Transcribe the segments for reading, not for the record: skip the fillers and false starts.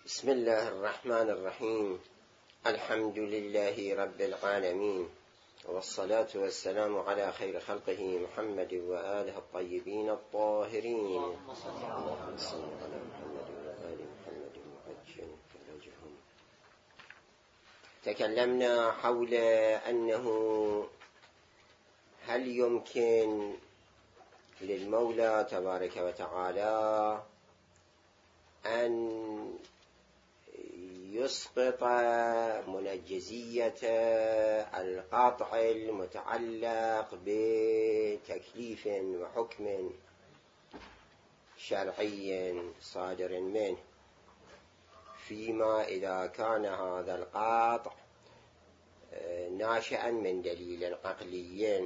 بسم الله الرحمن الرحيم. الحمد لله رب العالمين، والصلاة والسلام على خير خلقه محمد وآله الطيبين الطاهرين. اللهم صل على محمد وآل محمد وعجل فرجهم. تكلمنا حول أنه هل يمكن للمولى تبارك وتعالى أن يسقط منجزية القطع المتعلق بتكليف وحكم شرعي صادر منه، فيما إذا كان هذا القطع ناشئا من دليل عقلي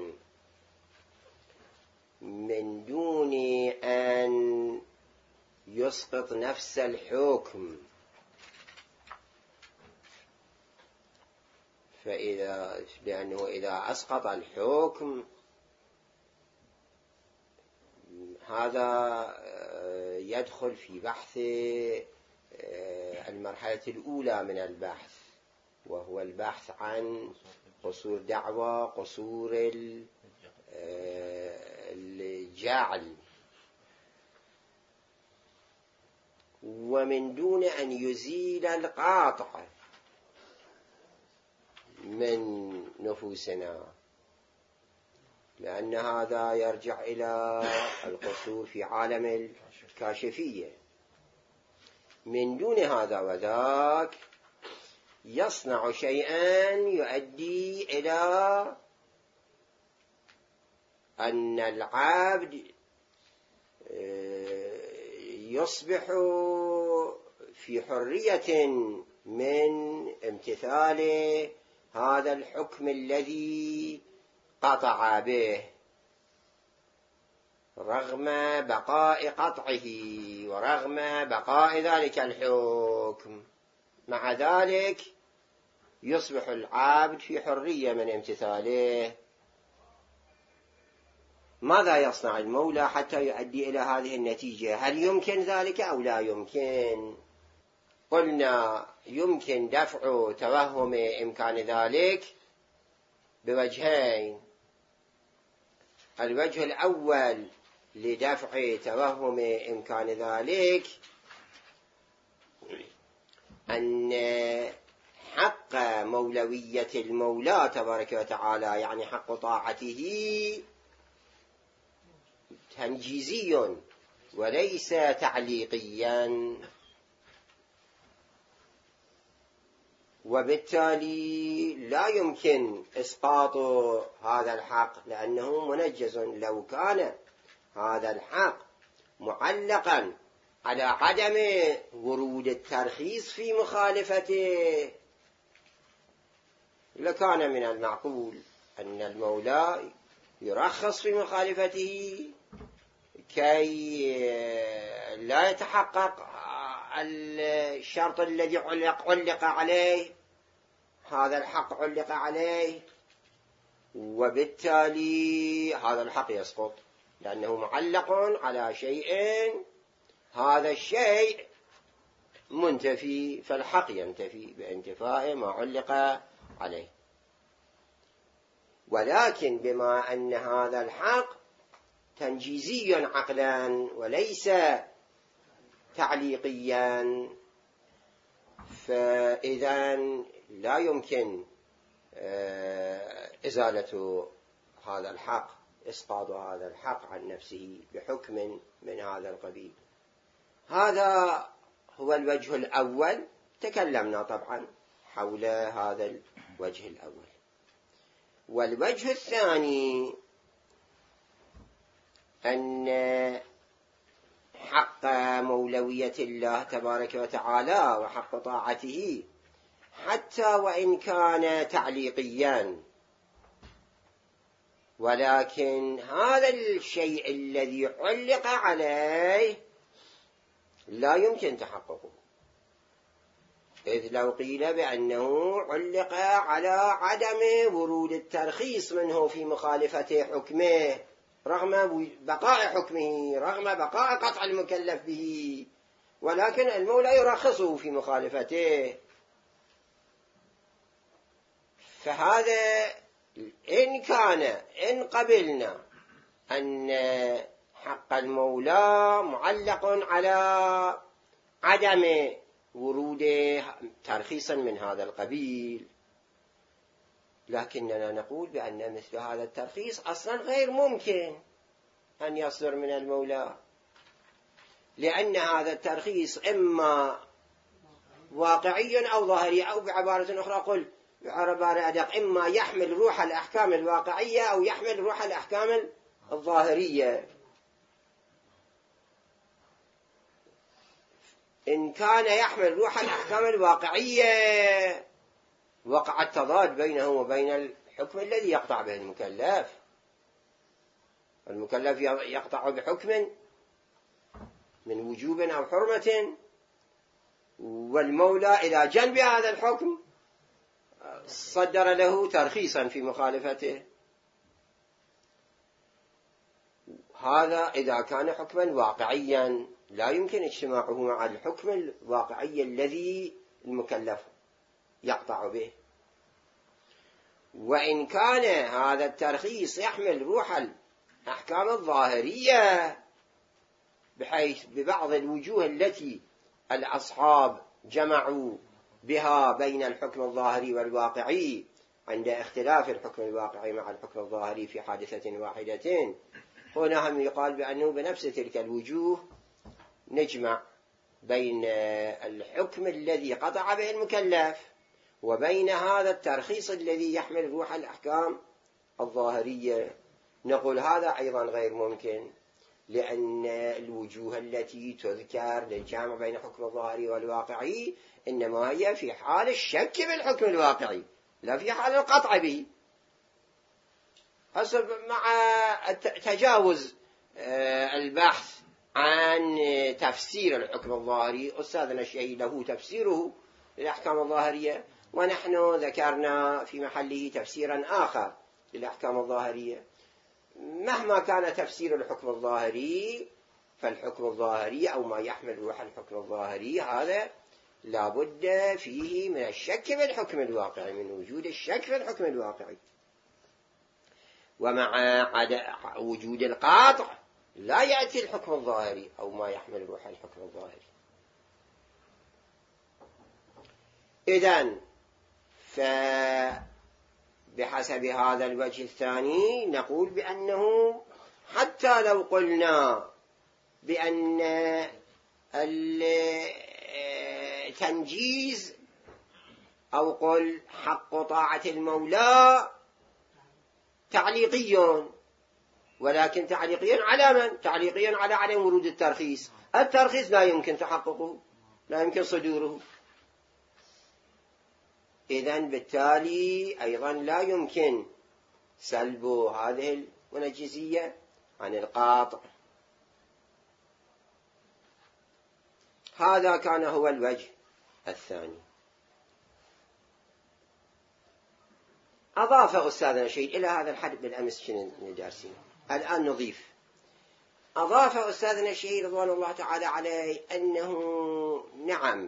من دون أن يسقط نفس الحكم. لأنه إذا أسقط الحكم هذا يدخل في بحث المرحلة الأولى من البحث، وهو البحث عن قصور دعوى، قصور الجعل، ومن دون أن يزيل القاطع من نفوسنا، لأن هذا يرجع إلى القصور في عالم الكاشفية. من دون هذا وذاك يصنع شيئا يؤدي إلى أن العبد يصبح في حرية من امتثال هذا الحكم الذي قطع به، رغم بقاء قطعه ورغم بقاء ذلك الحكم. مع ذلك يصبح العبد في حرية من امتثاله. ماذا يصنع المولى حتى يؤدي إلى هذه النتيجة؟ هل يمكن ذلك أو لا يمكن؟ قلنا يمكن دفع توهم إمكان ذلك بوجهين. الوجه الأول لدفع توهم إمكان ذلك أن حق مولوية المولى تبارك وتعالى، يعني حق طاعته، تنجيزي وليس تعليقيا، وبالتالي لا يمكن إسقاط هذا الحق لأنه منجز. لو كان هذا الحق معلقا على عدم ورود الترخيص في مخالفته لكان من المعقول أن المولى يرخص في مخالفته كي لا يتحقق الشرط الذي علق عليه، هذا الحق علق عليه، وبالتالي هذا الحق يسقط لأنه معلق على شيء، هذا الشيء منتفي، فالحق ينتفي بانتفاء ما علق عليه. ولكن بما أن هذا الحق تنجيزي عقلا وليس تعليقيا، فإذا لا يمكن إزالة هذا الحق، إسقاط هذا الحق عن نفسه بحكم من هذا القبيل. هذا هو الوجه الأول. تكلمنا طبعا حول هذا الوجه الأول. والوجه الثاني أن حق مولوية الله تبارك وتعالى وحق طاعته حتى وإن كان تعليقيا، ولكن هذا الشيء الذي علق عليه لا يمكن تحققه، إذ لو قيل بأنه علق على عدم ورود الترخيص منه في مخالفة حكمه رغم بقاء حكمه، رغم بقاء قطع المكلف به، ولكن المولى يرخصه في مخالفته. فهذا إن قبلنا أن حق المولى معلق على عدم ورود ترخيصا من هذا القبيل، لكننا نقول بأن مثل هذا الترخيص أصلا غير ممكن أن يصدر من المولى، لأن هذا الترخيص إما واقعي أو ظاهري، أو بعبارة أخرى قل بعبارة أدق، إما يحمل روح الأحكام الواقعية أو يحمل روح الأحكام الظاهرية. إن كان يحمل روح الأحكام الواقعية وقع التضاد بينه وبين الحكم الذي يقطع به المكلف. المكلف يقطع بحكم من وجوب أو حرمة، والمولى إلى جنب هذا الحكم صدر له ترخيصا في مخالفته. هذا إذا كان حكما واقعيا لا يمكن اجتماعه مع الحكم الواقعي الذي المكلف يقطع به. وإن كان هذا الترخيص يحمل روح الأحكام الظاهرية، بحيث ببعض الوجوه التي الأصحاب جمعوا بها بين الحكم الظاهري والواقعي عند اختلاف الحكم الواقعي مع الحكم الظاهري في حادثة واحدة، هنا هم يقال بأنه بنفس تلك الوجوه نجمع بين الحكم الذي قطع به المكلف وبين هذا الترخيص الذي يحمل روح الأحكام الظاهرية. نقول هذا أيضا غير ممكن، لأن الوجوه التي تذكر للجامع بين الحكم الظاهري والواقعي إنما هي في حال الشك بالحكم الواقعي، لا في حال القطع به. حسب مع تجاوز البحث عن تفسير الحكم الظاهري، أستاذنا الشهيد له تفسيره للأحكام الظاهرية، ونحن ذكرنا في محله تفسيرا آخر للأحكام الظاهرية. مهما كان تفسير الحكم الظاهري، فالحكم الظاهري أو ما يحمل روح الحكم الظاهري هذا لابد فيه من الشك بالحكم الواقعي، من وجود الشك في الحكم الواقعي. ومع وجود القاطع لا يأتي الحكم الظاهري أو ما يحمل روح الحكم الظاهري. إذن بحسب هذا الوجه الثاني نقول بأنه حتى لو قلنا بأن التنجيز أو قل حق طاعة المولى تعليقي، ولكن تعليقي على من؟ تعليقي على عدم ورود الترخيص. الترخيص لا يمكن تحققه، لا يمكن صدوره، إذن بالتالي أيضا لا يمكن سلب هذه المنجزية عن القاطع. هذا كان هو الوجه الثاني. أضاف أستاذنا شيء إلى هذا الحد بالأمس شنو دارسين، الآن نضيف. أضاف أستاذنا الشهيد رضوان الله تعالى عليه أنه نعم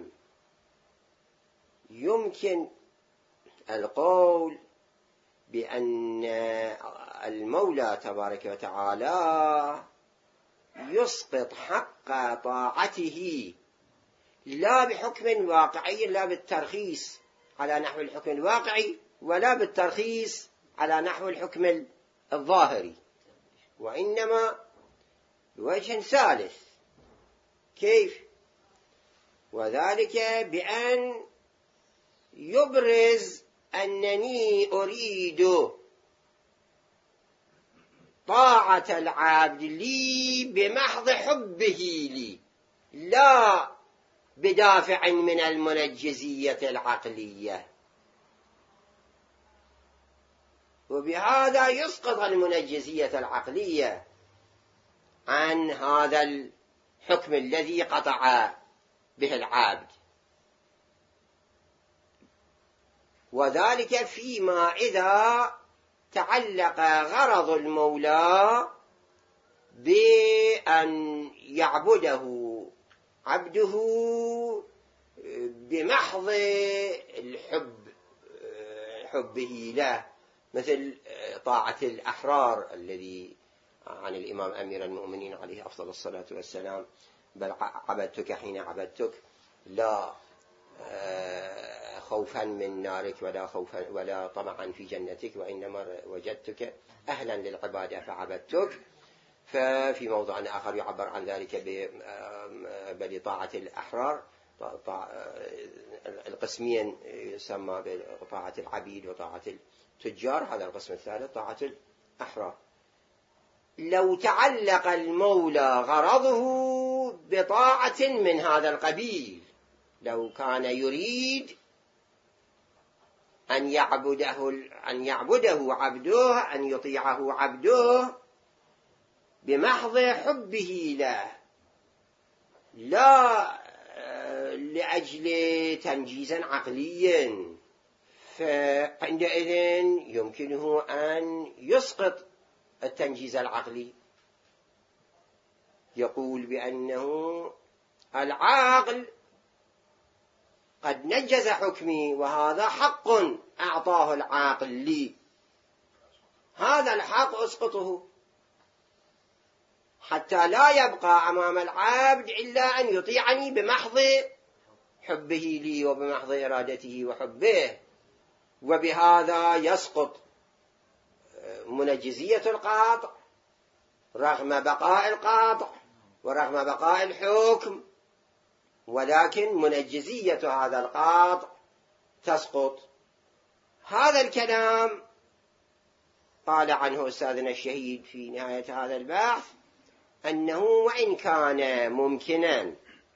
يمكن القول بأن المولى تبارك وتعالى يسقط حق طاعته لا بحكم واقعي، لا بالترخيص على نحو الحكم الواقعي ولا بالترخيص على نحو الحكم الظاهري، وإنما بوجه ثالث. كيف؟ وذلك بأن يبرز أنني أريد طاعة العبد لي بمحض حبه لي، لا بدافع من المنجزية العقلية، وبهذا يسقط المنجزية العقلية عن هذا الحكم الذي قطع به العبد، وذلك فيما إذا تعلق غرض المولى بأن يعبده عبده بمحض حبه له، مثل طاعة الأحرار الذي عن الإمام أمير المؤمنين عليه أفضل الصلاة والسلام: بل عبدتك حين عبدتك لا خوفا من نارك ولا طمعا في جنتك، وإنما وجدتك أهلا للعبادة فعبدتك. ففي موضع آخر يعبر عن ذلك بطاعة الأحرار، القسمين يسمى بطاعة العبيد وطاعة التجار، هذا القسم الثالث طاعة الأحرار. لو تعلق المولى غرضه بطاعة من هذا القبيل، لو كان يريد أن يعبده عبده، أن يطيعه عبده بمحض حبه له، لا لأجل تنجيزا عقليا، فعندئذ يمكنه أن يسقط التنجيز العقلي، يقول بأنه العقل قد نجز حكمي وهذا حق أعطاه العاقل لي، هذا الحق أسقطه حتى لا يبقى أمام العبد إلا أن يطيعني بمحض حبه لي وبمحض إرادته وحبه، وبهذا يسقط منجزية القاطع رغم بقاء القاطع ورغم بقاء الحكم، ولكن منجزية هذا القاطع تسقط. هذا الكلام قال عنه أستاذنا الشهيد في نهاية هذا البحث أنه وإن كان ممكنا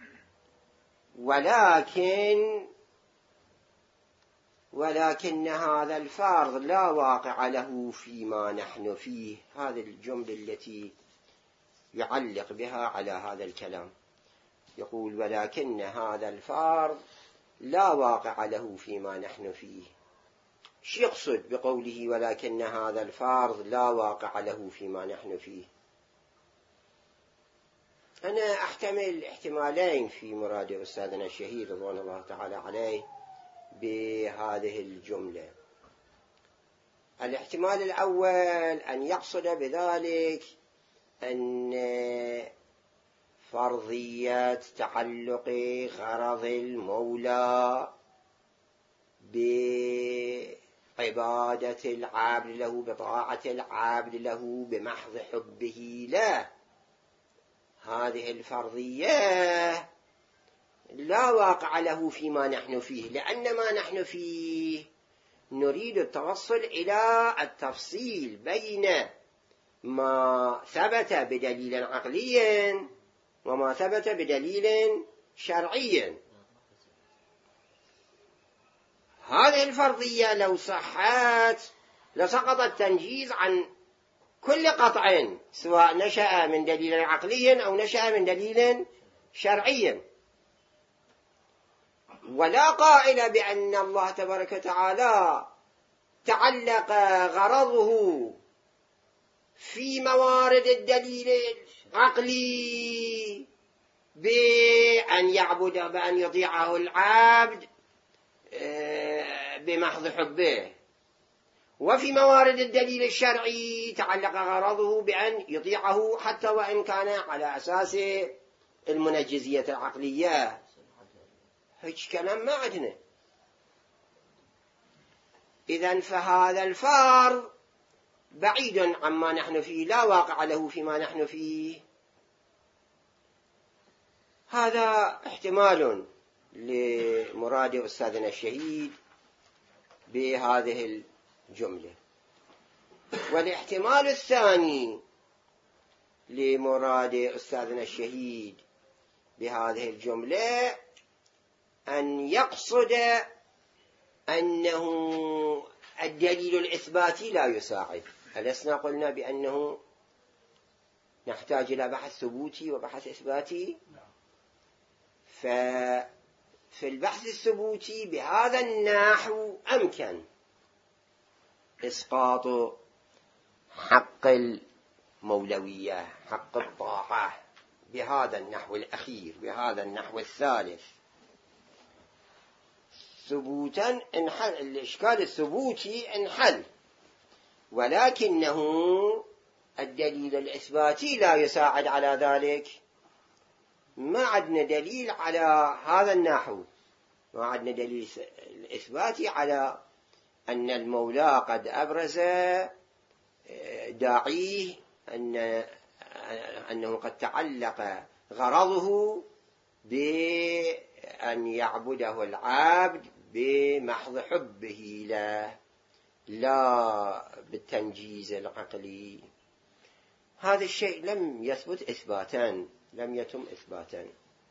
ولكن هذا الفرض لا واقع له فيما نحن فيه. هذه الجملة التي يعلق بها على هذا الكلام، يقول ولكن هذا الفرض لا واقع له فيما نحن فيه. شو يقصد بقوله ولكن هذا الفرض لا واقع له فيما نحن فيه؟ أنا أحتمل احتمالين في مراد أستاذنا الشهيد رضوان الله تعالى عليه بهذه الجملة. الاحتمال الأول أن يقصد بذلك أن فرضية تعلق غرض المولى بعبادة العبد له، بطاعة العبد له بمحض حبه له، هذه الفرضية لا واقع له فيما نحن فيه، لأن ما نحن فيه نريد التوصل إلى التفصيل بين ما ثبت بدليل عقلي وما ثبت بدليل شرعي. هذه الفرضية لو صحت لسقط التنجيز عن كل قطع، سواء نشأ من دليل عقلي أو نشأ من دليل شرعي. ولا قائل بأن الله تبارك وتعالى تعلق غرضه في موارد الدليل العقلي بأن يطيعه العبد بمحض حبه، وفي موارد الدليل الشرعي تعلق غرضه بأن يطيعه حتى وإن كان على أساس المنجزية العقلية. هيك كلام ما عندنا. إذن فهذا الفرض بعيد عما نحن فيه، لا واقع له فيما نحن فيه. هذا احتمال لمراد أستاذنا الشهيد بهذه الجملة. والاحتمال الثاني لمراد أستاذنا الشهيد بهذه الجملة أن يقصد أنه الدليل الإثباتي لا يساعد. ألسنا قلنا بأنه نحتاج إلى بحث ثبوتي وبحث إثباتي؟ ففي البحث الثبوتي بهذا النحو أمكن إسقاط حق المولوية، حق الطاعة، بهذا النحو الأخير، بهذا النحو الثالث ثبوتا انحل، الإشكال الثبوتي انحل، ولكنه الدليل الإثباتي لا يساعد على ذلك. ما عندنا دليل على هذا النحو، ما عندنا دليل الإثباتي على أن المولى قد أبرز داعيه أنه قد تعلق غرضه بأن يعبده العبد بمحض حبه له، لا بالتنجيز العقلي. هذا الشيء لم يثبت إثباتا، لم يتم إثباتا.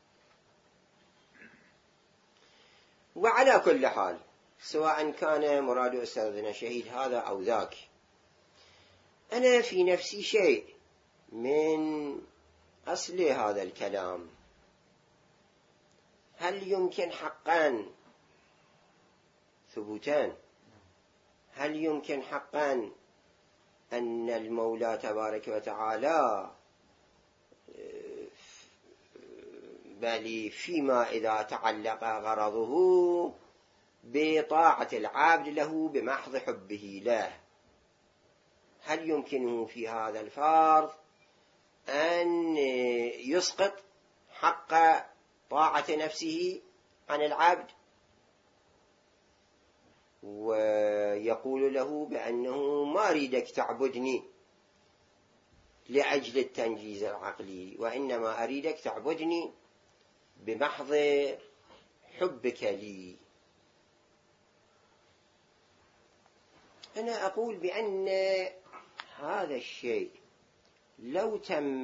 وعلى كل حال، سواء كان مراد أستاذنا شهيد هذا أو ذاك، أنا في نفسي شيء من أصل هذا الكلام. هل يمكن حقا ثبوتان؟ هل يمكن حقا أن المولى تبارك وتعالى بل فيما إذا تعلق غرضه بطاعة العبد له بمحض حبه له، هل يمكنه في هذا الفرض أن يسقط حق طاعة نفسه عن العبد ويقول له بأنه ما أريدك تعبدني لأجل التنجيز العقلي، وإنما أريدك تعبدني بمحض حبك لي؟ أنا أقول بأن هذا الشيء لو تم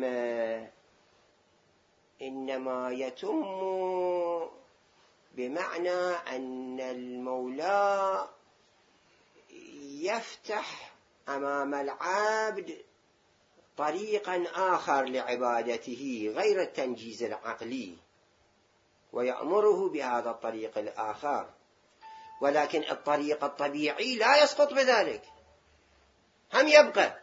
إنما يتم بمعنى أن المولى يفتح أمام العبد طريقا آخر لعبادته غير التنجيز العقلي، ويأمره بهذا الطريق الآخر، ولكن الطريق الطبيعي لا يسقط بذلك، هم يبقى.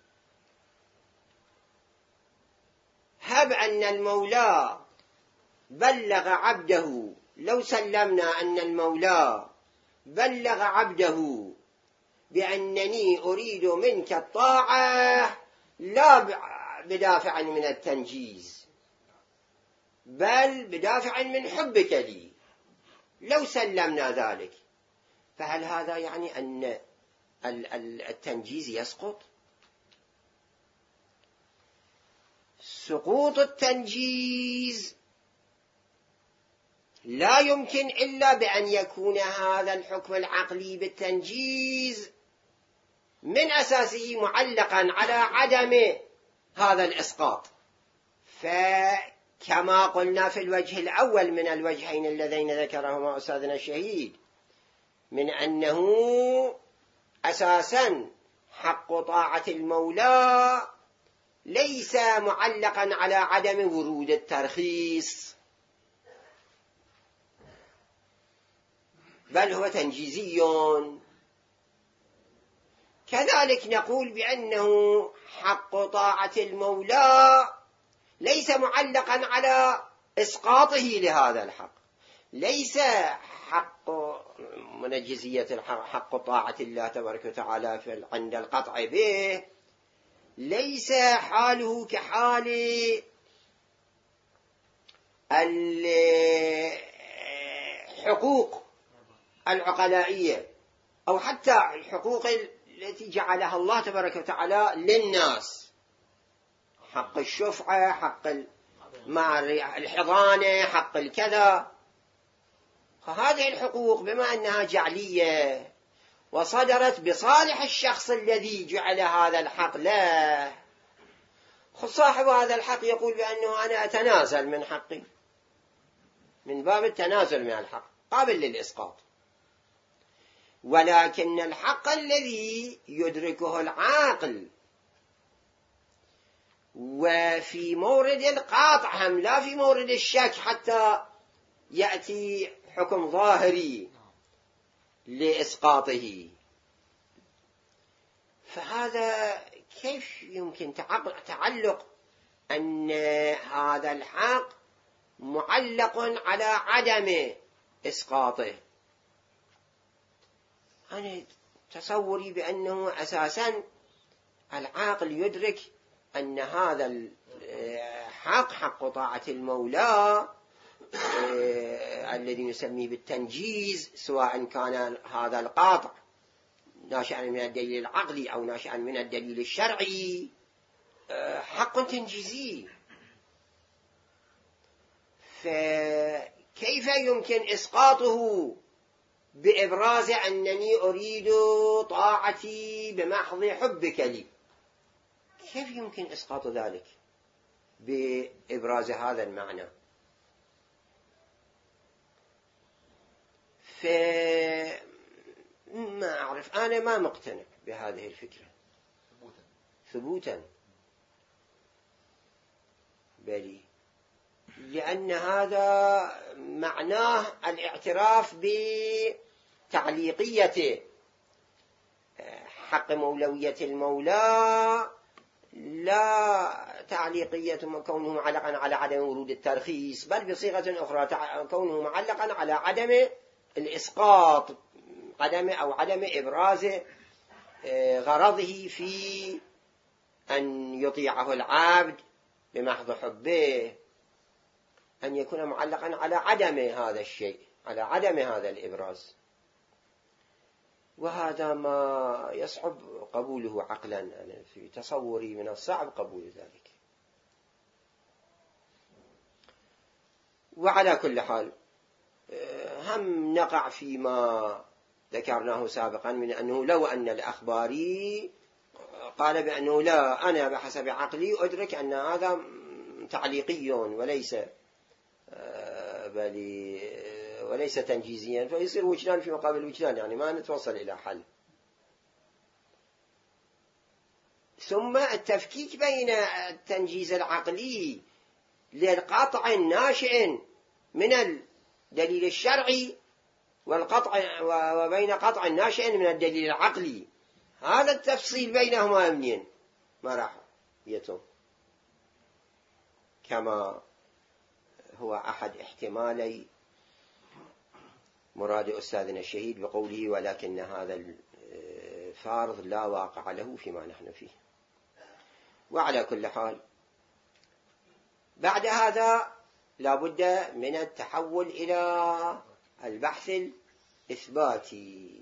هب أن المولى بلغ عبده، لو سلمنا أن المولى بلغ عبده بأنني أريد منك الطاعة لا بدافع من التنجيز بل بدافع من حبك لي، لو سلمنا ذلك، فهل هذا يعني أن التنجيز يسقط؟ سقوط التنجيز لا يمكن إلا بأن يكون هذا الحكم العقلي بالتنجيز من أساسه معلقا على عدم هذا الإسقاط. فكما قلنا في الوجه الأول من الوجهين اللذين ذكرهما أستاذنا الشهيد، من أنه أساسا حق طاعة المولى ليس معلقا على عدم ورود الترخيص، بل هو تنجيزي. كذلك نقول بأنه حق طاعة المولى ليس معلقا على إسقاطه لهذا الحق، ليس حق منجزية الحق، حق طاعة الله تبارك وتعالى عند القطع به ليس حاله كحال الحقوق العقلائية أو حتى الحقوق التي جعلها الله تبارك وتعالى للناس، حق الشفعة، حق الحضانة، حق الكذا. فهذه الحقوق بما أنها جعلية وصدرت بصالح الشخص الذي جعل هذا الحق له، صاحب هذا الحق يقول بأنه أنا أتنازل من حقي، من باب التنازل من الحق قابل للإسقاط. ولكن الحق الذي يدركه العاقل وفي مورد القاطع هم لا في مورد الشك حتى يأتي حكم ظاهري لإسقاطه، فهذا كيف يمكن تعلق أن هذا الحق معلق على عدم إسقاطه. أنا تصوري بأنه أساسا العاقل يدرك أن هذا الحق حق طاعة المولى الذي نسميه بالتنجيز، سواء كان هذا القاطع ناشئا من الدليل العقلي أو ناشئا من الدليل الشرعي، حق تنجيزي. فكيف يمكن إسقاطه بإبراز أنني أريد طاعتي بمحض حبك لي؟ كيف يمكن إسقاط ذلك بإبراز هذا المعنى؟ ما أعرف، أنا ما مقتنع بهذه الفكرة ثبوتا، بل لأن هذا معناه الاعتراف بتعليقية حق مولوية المولى، لا تعليقية كونه معلقا على عدم ورود الترخيص، بل بصيغة أخرى كونه معلقا على عدم الإسقاط، عدم إبراز غرضه في أن يطيعه العبد بمحض حبه، أن يكون معلقا على عدم هذا الشيء، على عدم هذا الإبراز. وهذا ما يصعب قبوله عقلا، أنا في تصوري من الصعب قبول ذلك. وعلى كل حال هم نقع فيما ذكرناه سابقا من أنه لو أن الأخباري قال بأنه لا، أنا بحسب عقلي أدرك أن هذا تعليقي وليس تنجيزيا، فيصير وجدان في مقابل وجدان، يعني ما نتوصل إلى حل. ثم التفكيك بين التنجيز العقلي للقطع الناشئ من الدليل الشرعي وبين قطع الناشئ من الدليل العقلي، هذا التفصيل بينهما منين ما راح يتم، كما هو أحد احتمالي مراد أستاذنا الشهيد بقوله ولكن هذا الفارض لا واقع له فيما نحن فيه. وعلى كل حال بعد هذا لا بد من التحول إلى البحث الإثباتي.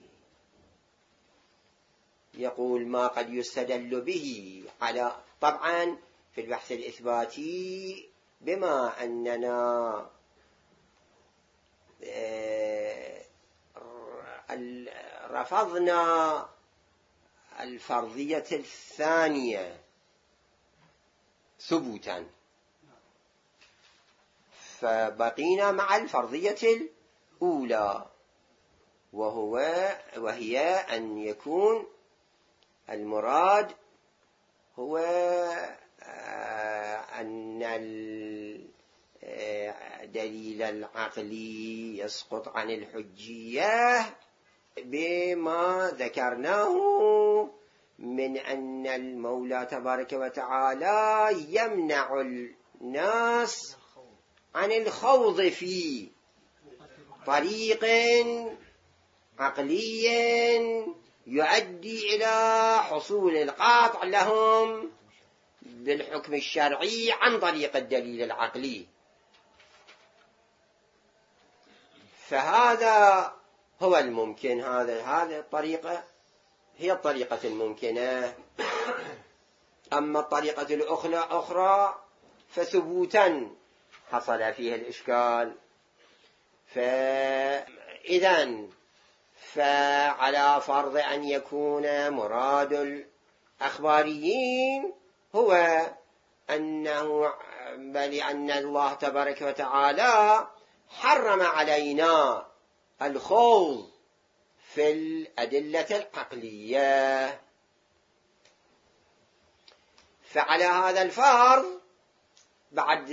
يقول ما قد يستدل به على، طبعا في البحث الإثباتي بما أننا رفضنا الفرضية الثانية ثبوتا، فبقينا مع الفرضية الأولى، وهي أن يكون المراد هو أن الدليل العقلي يسقط عن الحجية بما ذكرناه من أن المولى تبارك وتعالى يمنع الناس عن الخوض في طريق عقلي يؤدي إلى حصول القاطع لهم بالحكم الشرعي عن طريق الدليل العقلي. فهذا هو الممكن، هذه الطريقة هي الطريقة الممكنة. أما الطريقة الأخرى فثبوتا حصل فيها الإشكال. فإذن فعلى فرض أن يكون مراد الأخباريين هو أنه بل أن الله تبارك وتعالى حرم علينا الخوض في الأدلة العقلية، فعلى هذا الفرض بعد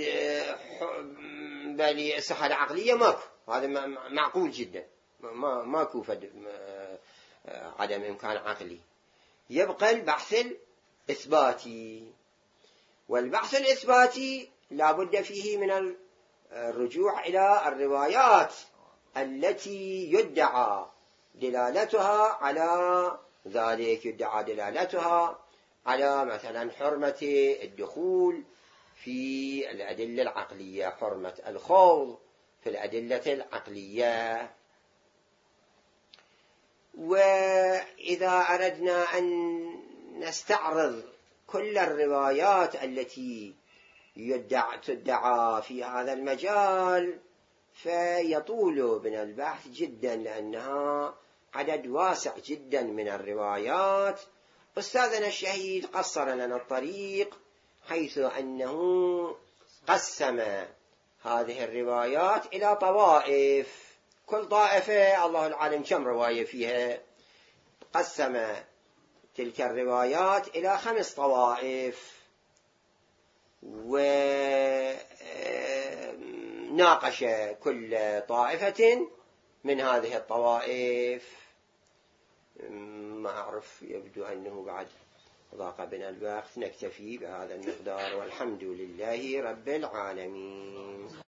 بل الصحة العقلية ماكو، هذا معقول جدا، ماكو عدم إمكان عقلي، يبقى البحث الإثباتي. والبحث الإثباتي لا بد فيه من الرجوع إلى الروايات التي يدعى دلالتها على ذلك، يدعى دلالتها على مثلا حرمة الدخول في الأدلة العقلية، حرمة الخوض في الأدلة العقلية. وإذا أردنا أن نستعرض كل الروايات التي تدعى في هذا المجال فيطول بنا البحث جدا، لأنها عدد واسع جدا من الروايات. أستاذنا الشهيد قصر لنا الطريق حيث أنه قسم هذه الروايات إلى طوائف، كل طائفة الله العالم كم رواية فيها، قسم تلك الروايات إلى 5 طوائف، وناقش كل طائفة من هذه الطوائف. ما أعرف، يبدو أنه بعد ضاق بنا الوقت، نكتفي بهذا المقدار، والحمد لله رب العالمين.